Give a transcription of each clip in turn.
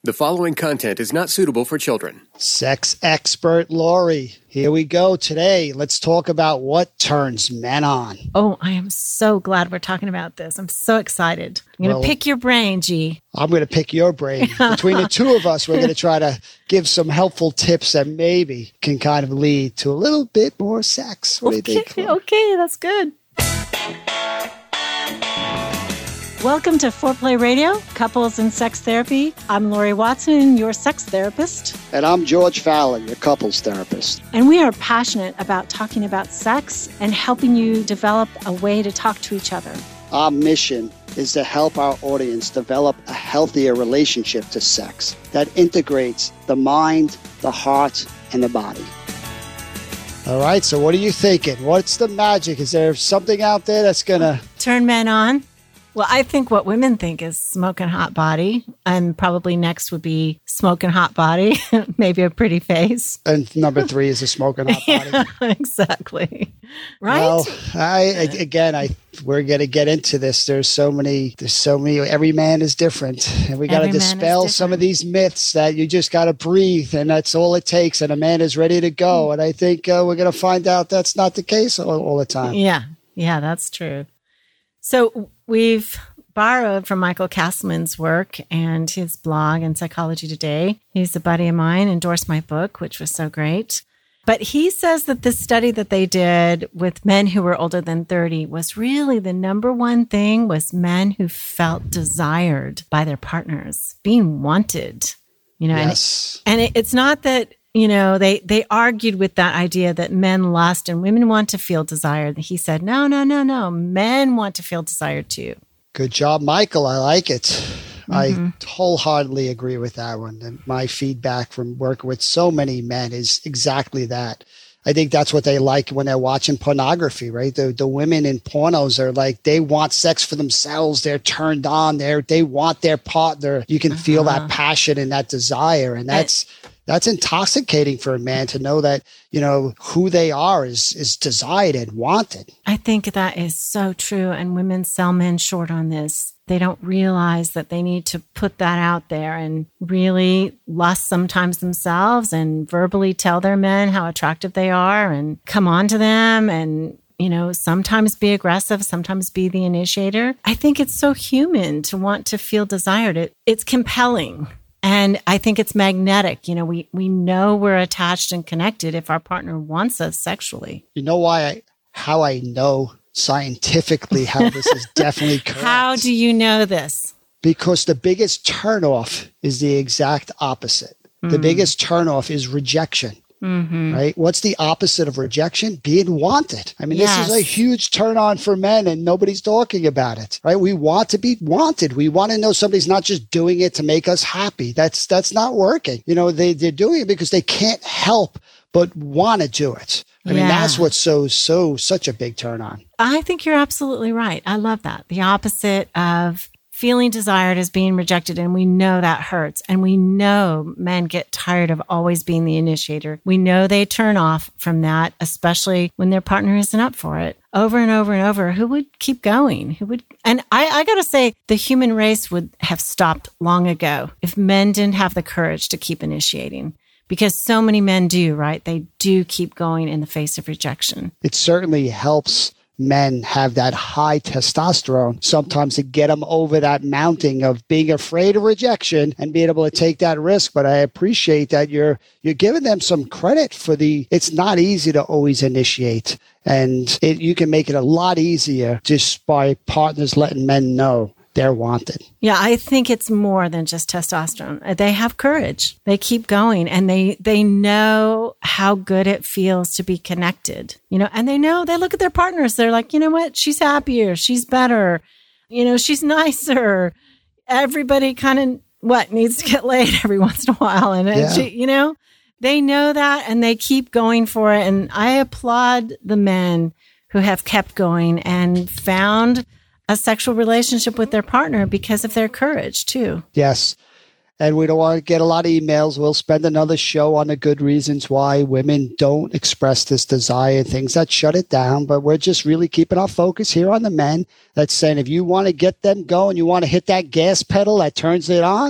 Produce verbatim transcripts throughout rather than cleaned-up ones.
The following content is not suitable for children. Sex expert Lori, here we go today. Let's talk about what turns men on. Oh, I am so glad we're talking about this. I'm so excited. I'm going to Well, pick your brain, G. I'm going to pick your brain. Between the two of us, we're going to try to give some helpful tips that maybe can kind of lead to a little bit more sex. What okay, do you think, Lori? Okay, that's good. Welcome to Foreplay Radio, Couples and Sex Therapy. I'm Lori Watson, your sex therapist. And I'm George Fallon, your couples therapist. And we are passionate about talking about sex and helping you develop a way to talk to each other. Our mission is to help our audience develop a healthier relationship to sex that integrates the mind, the heart, and the body. All right, so what are you thinking? What's the magic? Is there something out there that's going to... Turn men on? Well, I think what women think is smoking hot body, and probably next would be smoking hot body, maybe a pretty face. And number three is a smoking hot body. Yeah, exactly. Right? Well, I again, I we're gonna get into this. There's so many. There's so many. Every man is different, and we got to Every man is dispel some of different. these myths that you just got to breathe, and that's all it takes, and a man is ready to go. And I think uh, we're gonna find out that's not the case all, all the time. Yeah, yeah, that's true. So we've borrowed from Michael Castleman's work and his blog and Psychology Today. He's a buddy of mine, endorsed my book, which was so great. But he says that this study that they did with men who were older than thirty was really the number one thing was men who felt desired by their partners, being wanted. You know, Yes. and, and it, it's not that, you know, they, they argued with that idea that men lust and women want to feel desired. He said, no, no, no, no. Men want to feel desired too. Good job, Michael. I like it. Mm-hmm. I wholeheartedly agree with that one. And my feedback from working with so many men is exactly that. I think that's what they like when they're watching pornography, right? The the women in pornos are like, they want sex for themselves. They're turned on. They're, they want their partner. You can uh-huh. feel that passion and that desire. And that's, that's intoxicating for a man to know that, you know, who they are is, is desired and wanted. I think that is so true. And women sell men short on this. They don't realize that they need to put that out there and really lust sometimes themselves and verbally tell their men how attractive they are and come on to them and, you know, sometimes be aggressive, sometimes be the initiator. I think it's so human to want to feel desired. It, it's compelling. And I think it's magnetic. You know, we, we know we're attached and connected if our partner wants us sexually. You know why I, how I know scientifically how this is definitely correct? How do you know this? Because the biggest turnoff is the exact opposite. Mm. The biggest turnoff is rejection. Mm-hmm. Right? What's the opposite of rejection? Being wanted. I mean, Yes. this is a huge turn on for men and nobody's talking about it, right? We want to be wanted. We want to know somebody's not just doing it to make us happy. That's, that's not working. You know, they, they're doing it because they can't help but want to do it. I mean, Yeah. that's what's so, so, such a big turn on. I think you're absolutely right. I love that. The opposite of feeling desired is being rejected. And we know that hurts. And we know men get tired of always being the initiator. We know they turn off from that, especially when their partner isn't up for it. Over and over and over, who would keep going? Who would? And I, I got to say, the human race would have stopped long ago if men didn't have the courage to keep initiating. Because so many men do, right? They do keep going in the face of rejection. It certainly helps men have that high testosterone sometimes to get them over that mounting of being afraid of rejection and being able to take that risk. But I appreciate that you're you're giving them some credit for the, it's not easy to always initiate. And it, you can make it a lot easier just by partners letting men know they're wanted. Yeah, I think it's more than just testosterone. They have courage. They keep going and they they know how good it feels to be connected. You know, and they know, they look at their partners. They're like, you know what? She's happier. She's better. You know, she's nicer. Everybody kind of, what, needs to get laid every once in a while. And, Yeah. she, you know, they know that and they keep going for it. And I applaud the men who have kept going and found a sexual relationship with their partner because of their courage too. Yes. And we don't want to get a lot of emails. We'll spend another show on the good reasons why women don't express this desire and things that shut it down. But we're just really keeping our focus here on the men that's saying if you want to get them going, you want to hit that gas pedal that turns it on,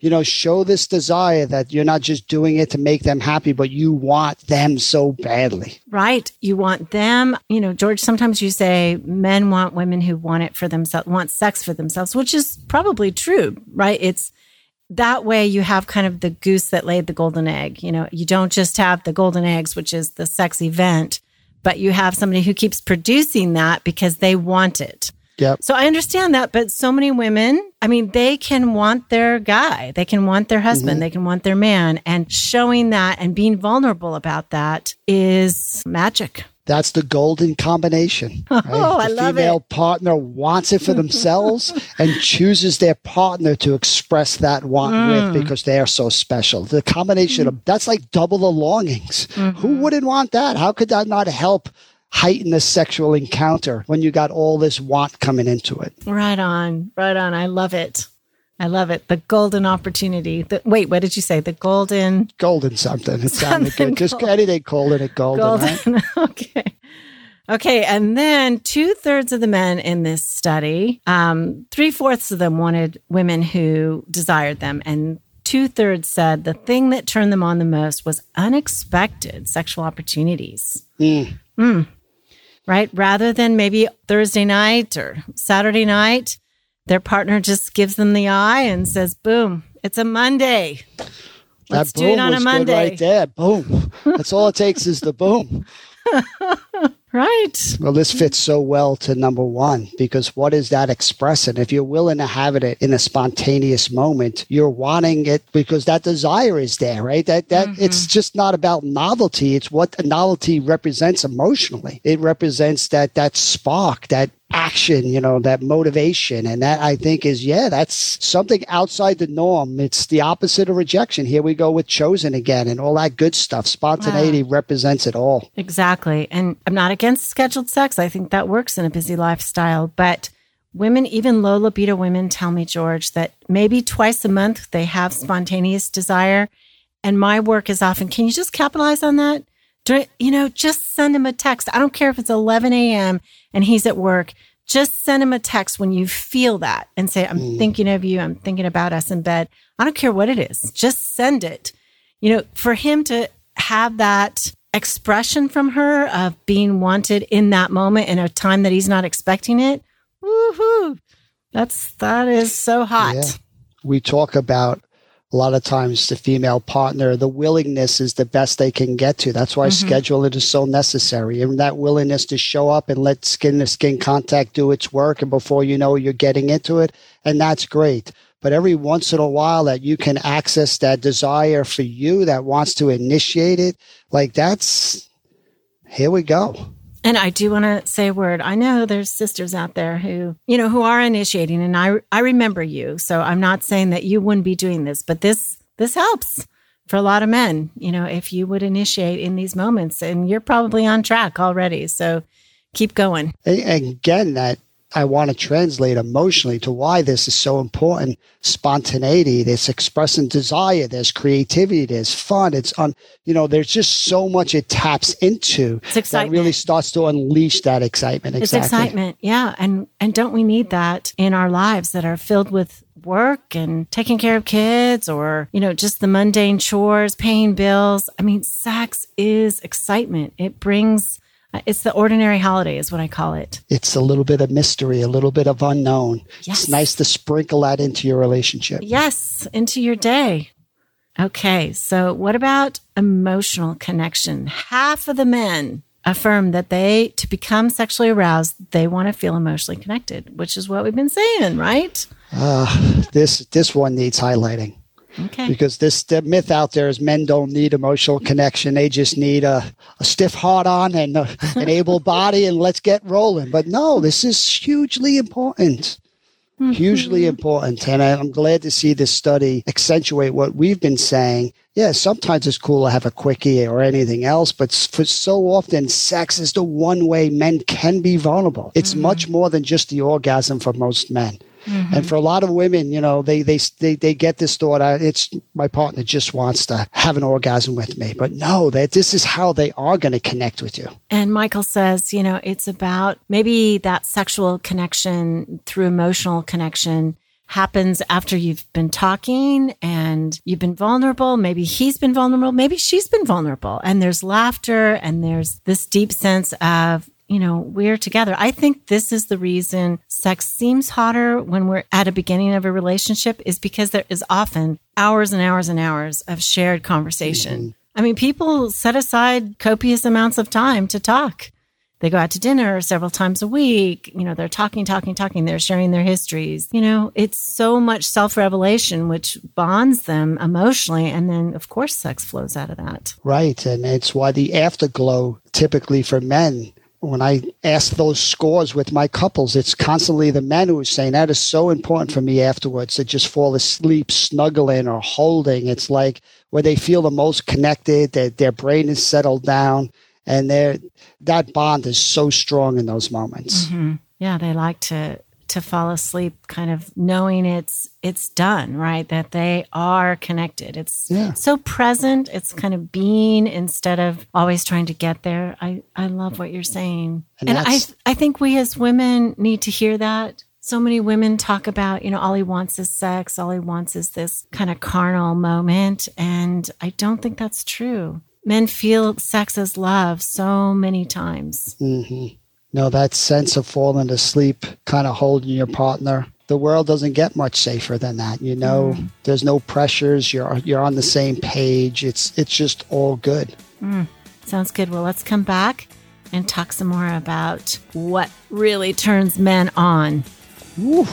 you know, show this desire that you're not just doing it to make them happy, but you want them so badly. Right. You want them. You know, George, sometimes you say men want women who want it for themselves, want sex for themselves, which is probably true, right? It's that way you have kind of the goose that laid the golden egg. You know, you don't just have the golden eggs, which is the sex event, but you have somebody who keeps producing that because they want it. Yep. So I understand that, but so many women, I mean, they can want their guy, they can want their husband, mm-hmm. they can want their man, and showing that and being vulnerable about that is magic. That's the golden combination. Right? Oh, I the love it. The female partner wants it for themselves and chooses their partner to express that want mm. with because they are so special. The combination mm. of that's like double the longings. Mm-hmm. Who wouldn't want that? How could that not help heighten the sexual encounter when you got all this want coming into it? Right on, right on. I love it. I love it. The golden opportunity. The, wait, what did you say? The golden... Golden something. It sounded good. Just anything golden it golden, golden. Right? Okay. Okay. And then two thirds of the men in this study, um, three fourths of them wanted women who desired them. And two thirds said the thing that turned them on the most was unexpected sexual opportunities. Mm. Mm. Right? Rather than maybe Thursday night or Saturday night, their partner just gives them the eye and says, boom, it's a Monday. Let's that boom do it on was a Monday. Good right there. Boom. That's all it takes is the boom. Right. Well, this fits so well to number one, because what is that expressing? If you're willing to have it in a spontaneous moment, you're wanting it because that desire is there, right? That that mm-hmm. It's just not about novelty. It's what the novelty represents emotionally. It represents that that spark, that action, you know, that motivation. And that I think is, yeah, that's something outside the norm. It's the opposite of rejection. Here we go with chosen again and all that good stuff. Spontaneity wow. represents it all. Exactly. And I'm not against scheduled sex. I think that works in a busy lifestyle. But women, even low libido women, tell me, George, that maybe twice a month they have spontaneous desire. And my work is often, can you just capitalize on that? Do, you know, just send him a text. I don't care if it's eleven a.m. and he's at work. Just send him a text when you feel that and say, I'm mm. thinking of you. I'm thinking about us in bed. I don't care what it is. Just send it. You know, for him to have that expression from her of being wanted in that moment in a time that he's not expecting it. Woohoo. That's, that is so hot. Yeah. We talk about a lot of times the female partner, the willingness is the best they can get to. That's why mm-hmm. scheduling is so necessary. And that willingness to show up and let skin to skin contact do its work. And before you know, you're getting into it. And that's great. But every once in a while that you can access that desire for you that wants to initiate it, like that's, here we go. And I do want to say a word. I know there's sisters out there who, you know, who are initiating, and I I remember you. So I'm not saying that you wouldn't be doing this, but this this helps for a lot of men, you know, if you would initiate in these moments, and you're probably on track already. So keep going. And again, that I want to translate emotionally to why this is so important. Spontaneity, there's expressing desire, there's creativity, there's fun. It's on, you know, there's just so much it taps into that really starts to unleash that excitement. It's exactly. excitement. Yeah. And, and don't we need that in our lives that are filled with work and taking care of kids, or, you know, just the mundane chores, paying bills? I mean, sex is excitement. It brings It's the ordinary holiday is what I call it. It's a little bit of mystery, a little bit of unknown. Yes. It's nice to sprinkle that into your relationship. Yes, into your day. Okay, so what about emotional connection? Half of the men affirm that they, to become sexually aroused, they want to feel emotionally connected, which is what we've been saying, right? Uh, this this one needs highlighting. Okay. Because this the myth out there is men don't need emotional connection. They just need a, a stiff heart on and a, an able body and let's get rolling. But no, this is hugely important. Mm-hmm. Hugely important. And I'm glad to see this study accentuate what we've been saying. Yeah, sometimes it's cool to have a quickie or anything else, but for so often, sex is the one way men can be vulnerable. It's mm-hmm. much more than just the orgasm for most men. Mm-hmm. And for a lot of women, you know, they they they, they get this thought, uh, it's my partner just wants to have an orgasm with me. But no, that this is how they are going to connect with you. And Michael says, you know, it's about maybe that sexual connection through emotional connection happens after you've been talking and you've been vulnerable. Maybe he's been vulnerable. Maybe she's been vulnerable. And there's laughter and there's this deep sense of, you know, we're together. I think this is the reason sex seems hotter when we're at a beginning of a relationship, is because there is often hours and hours and hours of shared conversation. Mm-hmm. I mean, people set aside copious amounts of time to talk. They go out to dinner several times a week. You know, they're talking, talking, talking. They're sharing their histories. You know, it's so much self-revelation, which bonds them emotionally. And then, of course, sex flows out of that. Right. And it's why the afterglow, typically for men, when I ask those scores with my couples, it's constantly the men who are saying that is so important for me afterwards, to just fall asleep, snuggling or holding. It's like where they feel the most connected, their, their brain is settled down. And that bond is so strong in those moments. Mm-hmm. Yeah, they like to to fall asleep kind of knowing it's it's done, right? That they are connected. It's yeah. so present. It's kind of being instead of always trying to get there. I, I love what you're saying. And, and I I think we as women need to hear that. So many women talk about, you know, all he wants is sex. All he wants is this kind of carnal moment. And I don't think that's true. Men feel sex as love so many times. Mm-hmm. No, that sense of falling asleep, kind of holding your partner. The world doesn't get much safer than that. You know, mm. there's no pressures. You're you're on the same page. It's it's just all good. Mm. Sounds good. Well, let's come back and talk some more about what really turns men on. Woo.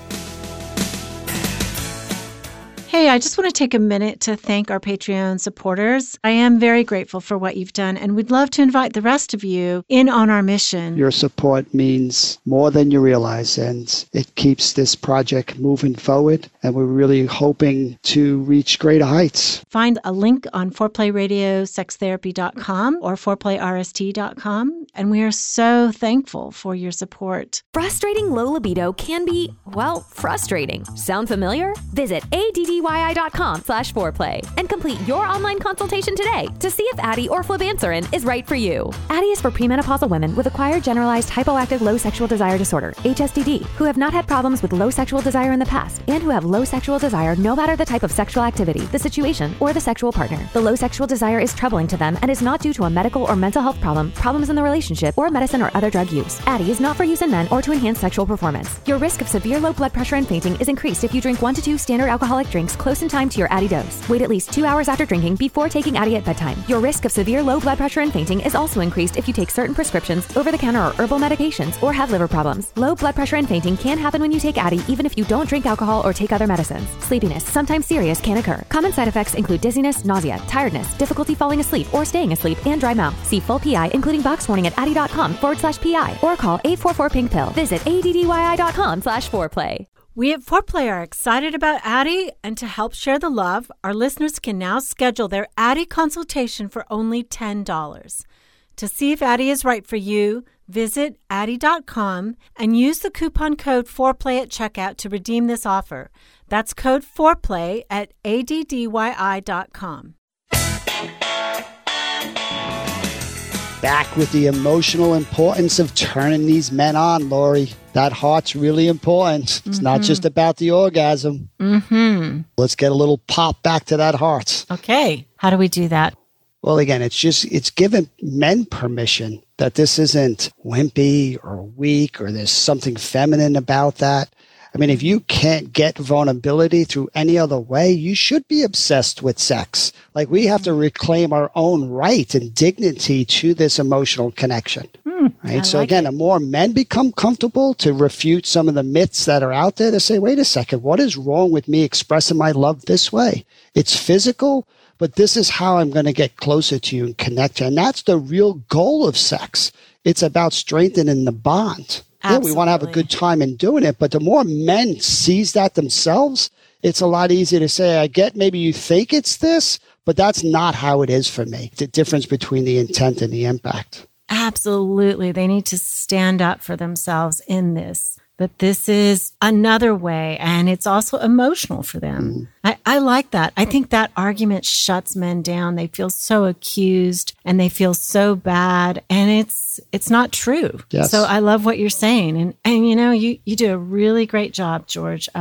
Hey, I just want to take a minute to thank our Patreon supporters. I am very grateful for what you've done, and we'd love to invite the rest of you in on our mission. Your support means more than you realize, and it keeps this project moving forward, and we're really hoping to reach greater heights. Find a link on foreplay radio sex therapy dot com or foreplay r s t dot com, and we are so thankful for your support. Frustrating low libido can be, well, frustrating. Sound familiar? Visit A D D Y I dot com slash foreplay and complete your online consultation today to see if Addyi or flibanserin is right for you. Addyi is for premenopausal women with acquired generalized hypoactive low sexual desire disorder, H S D D, who have not had problems with low sexual desire in the past and who have low sexual desire no matter the type of sexual activity, the situation, or the sexual partner. The low sexual desire is troubling to them and is not due to a medical or mental health problem, problems in the relationship, or medicine or other drug use. Addyi is not for use in men or to enhance sexual performance. Your risk of severe low blood pressure and fainting is increased if you drink one to two standard alcoholic drinks close in time to your Addyi dose. Wait at least two hours after drinking before taking Addyi at bedtime. Your risk of severe low blood pressure and fainting is also increased if you take certain prescriptions, over-the-counter or herbal medications, or have liver problems. Low blood pressure and fainting can happen when you take Addyi even if you don't drink alcohol or take other medicines. Sleepiness, sometimes serious, can occur. Common side effects include dizziness, nausea, tiredness, difficulty falling asleep or staying asleep, and dry mouth. See full P I, including box warning at addyi.com forward slash PI or call eight four four pink pill. Visit addyi.com slash foreplay. We at Foreplay are excited about Addyi, and to help share the love, our listeners can now schedule their Addyi consultation for only ten dollars. To see if Addyi is right for you, visit addyi dot com and use the coupon code FOREPLAY at checkout to redeem this offer. That's code FOREPLAY at addyi dot com. Back with the emotional importance of turning these men on, Lori. That heart's really important. It's mm-hmm. not just about the orgasm. Mm-hmm. Let's get a little pop back to that heart. Okay. How do we do that? Well, again, it's just, it's giving men permission that this isn't wimpy or weak or there's something feminine about that. I mean, if you can't get vulnerability through any other way, you should be obsessed with sex. Like, we have to reclaim our own right and dignity to this emotional connection. Mm, right. I So like again, it. the more men become comfortable to refute some of the myths that are out there, to say, wait a second, what is wrong with me expressing my love this way? It's physical, but this is how I'm going to get closer to you and connect you. And that's the real goal of sex. It's about strengthening the bond. Absolutely. Yeah, we want to have a good time in doing it, but the more men seize that themselves, it's a lot easier to say, I get maybe you think it's this, but that's not how it is for me. The difference between the intent and the impact. Absolutely. They need to stand up for themselves in this. But this is another way, and it's also emotional for them. Mm. I, I like that. I think that argument shuts men down. They feel so accused and they feel so bad, and it's it's not true. Yes. So I love what you're saying. And, and you know, you, you do a really great job, George, of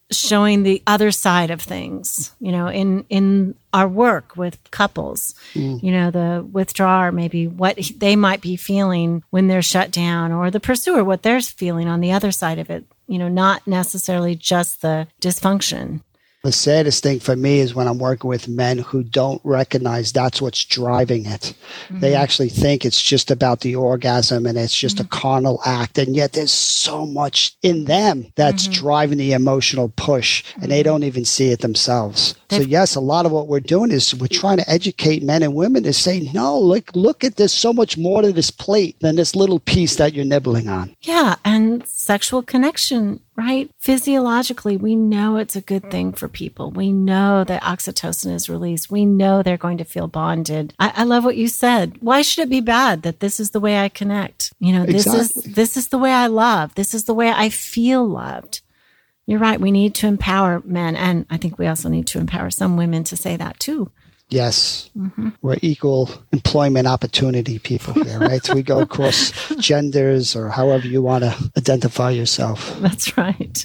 showing the other side of things, you know, in, in our work with couples, mm. you know, the withdrawer, maybe what they might be feeling when they're shut down, or the pursuer, what they're feeling on the other side of it, you know, not necessarily just the dysfunction. The saddest thing for me is when I'm working with men who don't recognize that's what's driving it. Mm-hmm. They actually think it's just about the orgasm and it's just mm-hmm. a carnal act. And yet there's so much in them that's mm-hmm. driving the emotional push, and mm-hmm. they don't even see it themselves. They've- so yes, a lot of what we're doing is we're trying to educate men and women to say, no, look, look at this, so much more to this plate than this little piece that you're nibbling on. Yeah. And sexual connection, right? Physiologically, we know it's a good thing for people. We know that oxytocin is released. We know they're going to feel bonded. I, I love what you said. Why should it be bad that this is the way I connect? You know, this exactly. is this is the way I love. This is the way I feel loved. You're right. We need to empower men. And I think we also need to empower some women to say that too. Yes. Mm-hmm. We're equal employment opportunity people here, right? So we go across genders or however you want to identify yourself. That's right.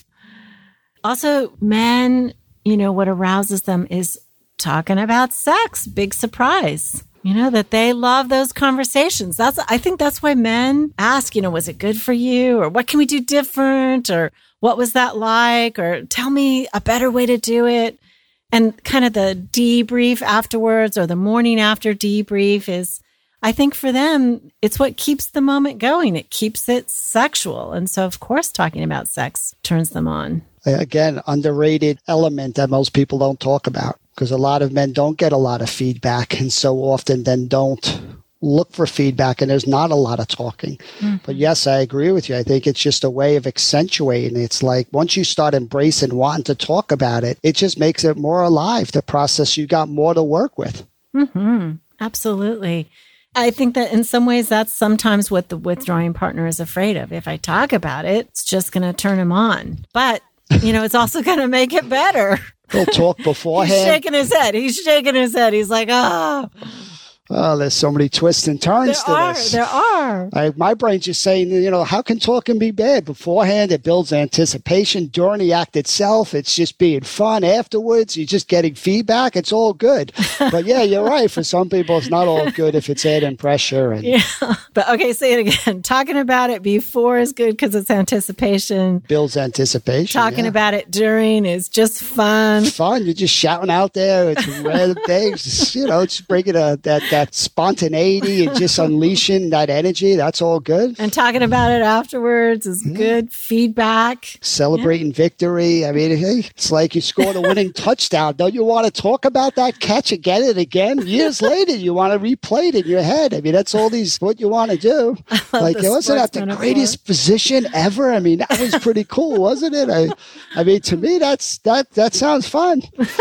Also, men, you know, what arouses them is talking about sex. Big surprise. You know, that they love those conversations. That's, I think that's why men ask, you know, was it good for you? Or what can we do different? Or what was that like? Or tell me a better way to do it. And kind of the debrief afterwards, or the morning after debrief, is, I think for them, it's what keeps the moment going. It keeps it sexual. And so, of course, talking about sex turns them on. Again, underrated element that most people don't talk about, because a lot of men don't get a lot of feedback, and so often then don't look for feedback, and there's not a lot of talking. Mm-hmm. But yes, I agree with you. I think it's just a way of accentuating. It's like once you start embracing wanting to talk about it, it just makes it more alive, the process. You got more to work with. Mm-hmm. Absolutely. I think that in some ways that's sometimes what the withdrawing partner is afraid of. If I talk about it, it's just going to turn him on. But, you know, it's also going to make it better. He'll talk beforehand. He's shaking his head. He's shaking his head. He's like, oh. Oh, there's so many twists and turns there to are, this. There are. I, my brain's just saying, you know, how can talking be bad? Beforehand, it builds anticipation. During the act itself, it's just being fun. Afterwards, you're just getting feedback. It's all good. But yeah, you're right. For some people, it's not all good if it's adding pressure. And yeah. But okay, say it again. Talking about it before is good because it's anticipation. Builds anticipation. Talking yeah. about it during is just fun. Fun. You're just shouting out there. It's random things. You know, it's bringing a, that, that spontaneity and just unleashing that energy. That's all good. And talking about it afterwards is yeah. good feedback. Celebrating yeah. victory. I mean, hey, it's like you scored a winning touchdown. Don't you want to talk about that catch again and again? Years later, you want to replay it in your head. I mean, that's all these, what you want to do. Like, wasn't that the metaphor. Greatest position ever? I mean, that was pretty cool, wasn't it? I, I mean, to me, that's, that, that sounds fun.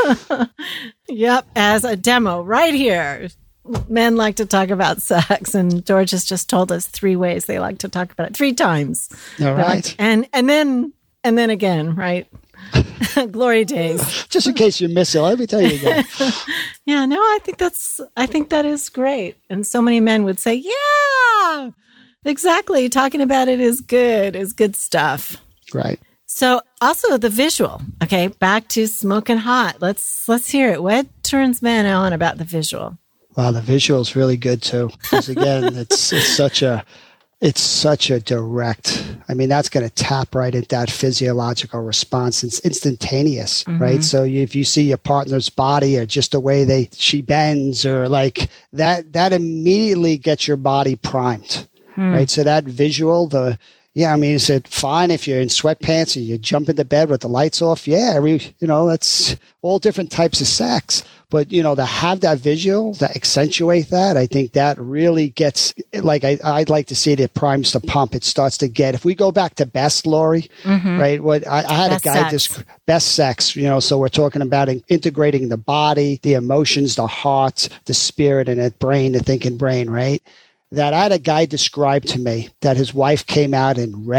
Yep. As a demo right here. Men like to talk about sex, and George has just told us three ways they like to talk about it. Three times. All right. And and then and then again, right? Glory days. Just in case you miss it, let me tell you again. Yeah, no, I think that's I think that is great. And so many men would say, yeah, exactly. Talking about it is good, is good stuff. Right. So also the visual. Okay, back to Smoking Hot. Let's let's hear it. What turns men on about the visual? Wow, the visual is really good too. Because again, it's it's such a it's such a direct. I mean, that's going to tap right at that physiological response. It's instantaneous, mm-hmm. right? So you, if you see your partner's body or just the way they she bends or like that, that immediately gets your body primed, hmm. right? So that visual, the yeah, I mean, is it fine if you're in sweatpants and you jump into bed with the lights off? Yeah, we, you know, that's all different types of sex. But, you know, to have that visual, to accentuate that, I think that really gets, like, I, I'd like to see it, it primes the pump. It starts to get, if we go back to best, Lori, mm-hmm. right? What I, I had best a guy, this best sex, you know, so we're talking about integrating the body, the emotions, the heart, the spirit, and the brain, the thinking brain, right? That I had a guy describe to me that his wife came out in red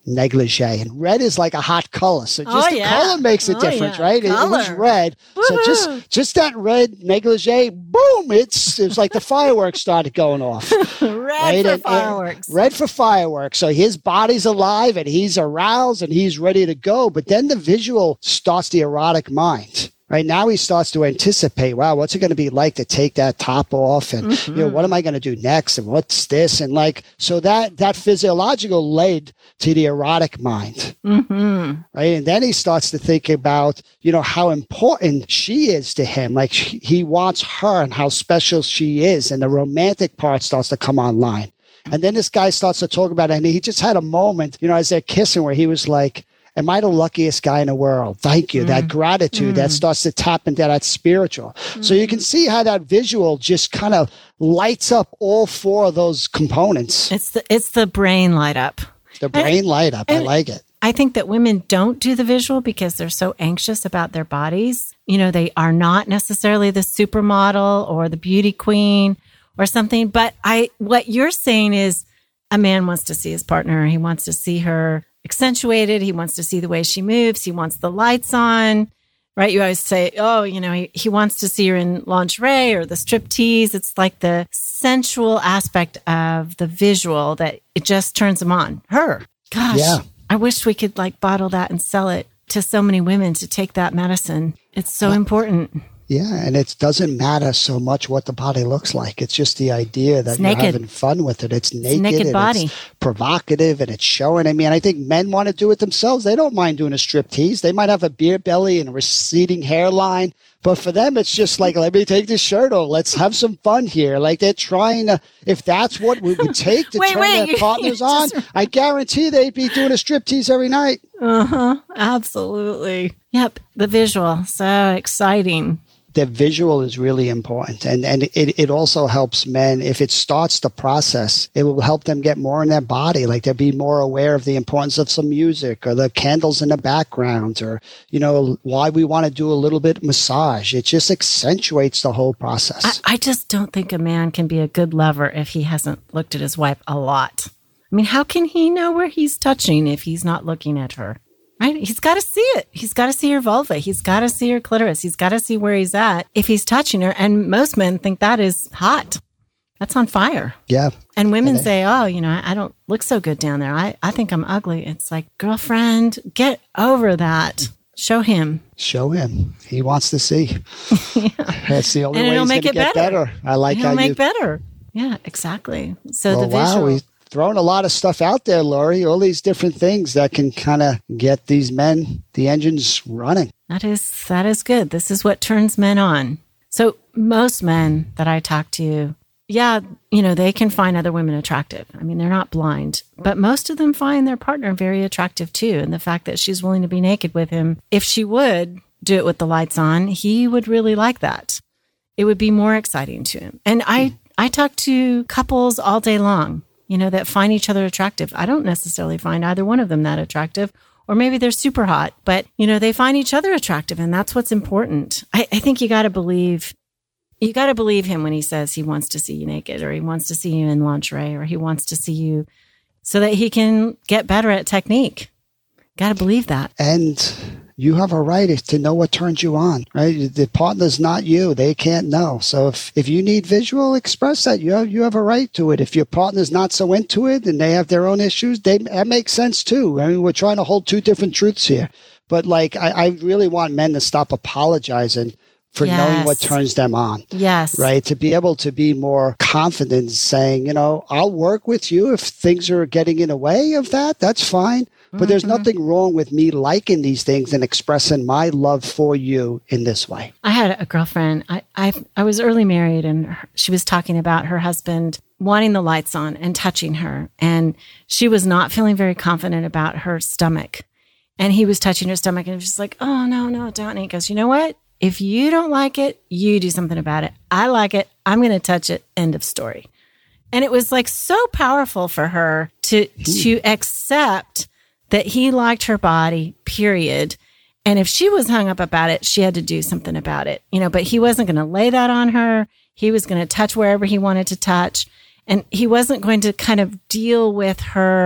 negligee. And red is like a hot color. So just Oh, the yeah. color makes a Oh, difference, yeah. right? It, it was Color. red. So Woohoo. just just that red negligee, boom, it's it's like the fireworks started going off. Red Right? for And- and fireworks. red for fireworks. So his body's alive and he's aroused and he's ready to go. But then the visual starts the erotic mind. Right now, he starts to anticipate, wow, what's it going to be like to take that top off? And, Mm-hmm. you know, what am I going to do next? And what's this? And like, so that, that physiological led to the erotic mind. Mm-hmm. Right. And then he starts to think about, you know, how important she is to him. Like she, he wants her and how special she is. And the romantic part starts to come online. And then this guy starts to talk about it. And he just had a moment, you know, as they're kissing where he was like, am I the luckiest guy in the world? Thank you. Mm. That gratitude mm. that starts to tap into that spiritual. Mm. So you can see how that visual just kind of lights up all four of those components. It's the it's the brain light up. The brain and, light up. I like it. I think that women don't do the visual because they're so anxious about their bodies. You know, they are not necessarily the supermodel or the beauty queen or something. But I, what you're saying is a man wants to see his partner. He wants to see her accentuated. He wants to see the way she moves. He wants the lights on, right? You always say, oh, you know, he, he wants to see her in lingerie or the striptease. It's like the sensual aspect of the visual that it just turns him on. Her. Gosh, yeah. I wish we could like bottle that and sell it to so many women to take that medicine. It's so uh, important. Yeah, and it doesn't matter so much what the body looks like. It's just the idea that it's you're naked. having fun with it. It's naked, it's naked and body. It's provocative, and it's showing. I mean, I think men want to do it themselves. They don't mind doing a striptease. They might have a beer belly and a receding hairline, but for them, it's just like, let me take this shirt off. Let's have some fun here. Like they're trying to, if that's what we would take to wait, turn wait, their partners on, just... I guarantee they'd be doing a striptease every night. Uh-huh, absolutely. Yep, the visual, so exciting. The visual is really important. And, and it, it also helps men. If it starts the process, it will help them get more in their body. Like they'll be more aware of the importance of some music or the candles in the background or, you know, why we want to do a little bit massage. It just accentuates the whole process. I, I just don't think a man can be a good lover if he hasn't looked at his wife a lot. I mean, how can he know where he's touching if he's not looking at her? Right? He's got to see it. He's got to see her vulva. He's got to see her clitoris. He's got to see where he's at if he's touching her. And most men think that is hot. That's on fire. Yeah. And women and they, say, oh, you know, I don't look so good down there. I, I think I'm ugly. It's like, girlfriend, get over that. Show him. Show him. He wants to see. Yeah. That's the only and way it'll he's make going to it get better. better. I like it'll how make you... better. Yeah, exactly. So well, the visual... Wow, we throwing a lot of stuff out there, Lori, all these different things that can kind of get these men, the engines running. That is, that is good. This is what turns men on. So most men that I talk to, yeah, you know, they can find other women attractive. I mean, they're not blind, but most of them find their partner very attractive too. And the fact that she's willing to be naked with him, if she would do it with the lights on, he would really like that. It would be more exciting to him. And I, mm. I talk to couples all day long, you know, that find each other attractive. I don't necessarily find either one of them that attractive, or maybe they're super hot, but, you know, they find each other attractive, and that's what's important. I, I think you got to believe, you got to believe him when he says he wants to see you naked, or he wants to see you in lingerie, or he wants to see you so that he can get better at technique. Got to believe that. And you have a right to know what turns you on, right? The partner's not you. They can't know. So if, if you need visual, express that. You have, you have a right to it. If your partner's not so into it and they have their own issues, they, that makes sense too. I mean, we're trying to hold two different truths here. But like, I, I really want men to stop apologizing for yes. knowing what turns them on. Yes. Right? To be able to be more confident saying, you know, I'll work with you if things are getting in the way of that. That's fine. But there's nothing wrong with me liking these things and expressing my love for you in this way. I had a girlfriend. I I, I was early married, and her, she was talking about her husband wanting the lights on and touching her. And she was not feeling very confident about her stomach. And he was touching her stomach, and she's like, oh, no, no, don't. And he goes, you know what? If you don't like it, you do something about it. I like it. I'm going to touch it. End of story. And it was like so powerful for her to mm. to accept that he liked her body, period. And if she was hung up about it, she had to do something about it, you know, but he wasn't going to lay that on her. He was going to touch wherever he wanted to touch. And he wasn't going to kind of deal with her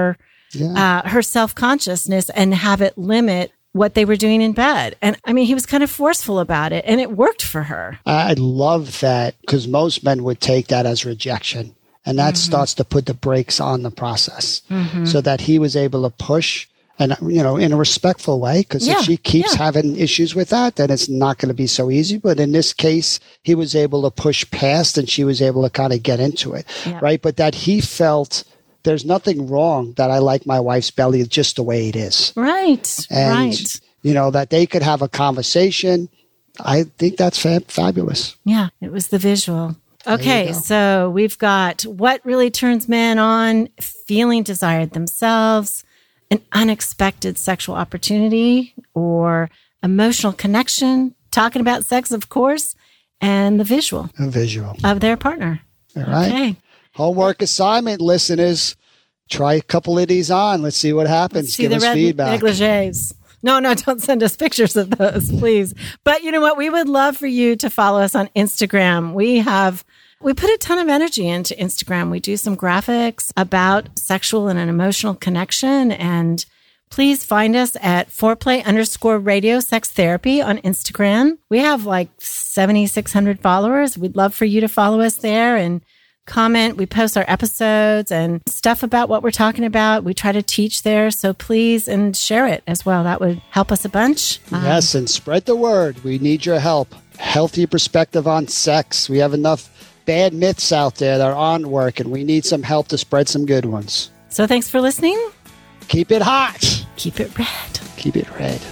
yeah. uh, her self-consciousness and have it limit what they were doing in bed. And I mean, he was kind of forceful about it, and it worked for her. I love that, because most men would take that as rejection, and that mm-hmm. starts to put the brakes on the process, mm-hmm. so that he was able to push, and you know, in a respectful way, because yeah, if she keeps yeah. having issues with that, then it's not going to be so easy. But in this case, he was able to push past, and she was able to kind of get into it, yeah. right? But that he felt, there's nothing wrong that I like my wife's belly just the way it is. Right, and, right. you know, that they could have a conversation. I think that's fa- fabulous. Yeah, it was the visual. Okay, so we've got what really turns men on, feeling desired themselves, an unexpected sexual opportunity or emotional connection, talking about sex, of course, and the visual. A visual. Of their partner. All right. Okay. Homework assignment, listeners. Try a couple of these on. Let's see what happens. Let's see Give the us red feedback. Negligees. No, no, don't send us pictures of those, please. But you know what? We would love for you to follow us on Instagram. We have, we put a ton of energy into Instagram. We do some graphics about sexual and an emotional connection. And please find us at foreplay underscore radio sex therapy on Instagram. We have like seventy-six hundred followers. We'd love for you to follow us there and comment. We post our episodes and stuff about what we're talking about. We try to teach there. So please, and share it as well. That would help us a bunch. Yes, um, and spread the word. We need your help. Healthy perspective on sex. We have enough bad myths out there that aren't working. We need some help to spread some good ones. So thanks for listening. Keep it hot. Keep it red. Keep it red.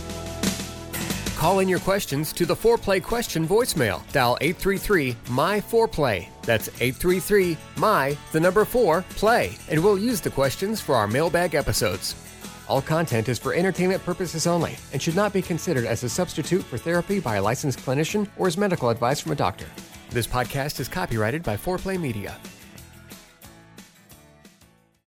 Call in your questions to the Foreplay question voicemail. Dial eight three three, M Y four play. That's eight three three, M Y, the number four, play. And we'll use the questions for our mailbag episodes. All content is for entertainment purposes only and should not be considered as a substitute for therapy by a licensed clinician or as medical advice from a doctor. This podcast is copyrighted by Foreplay Media.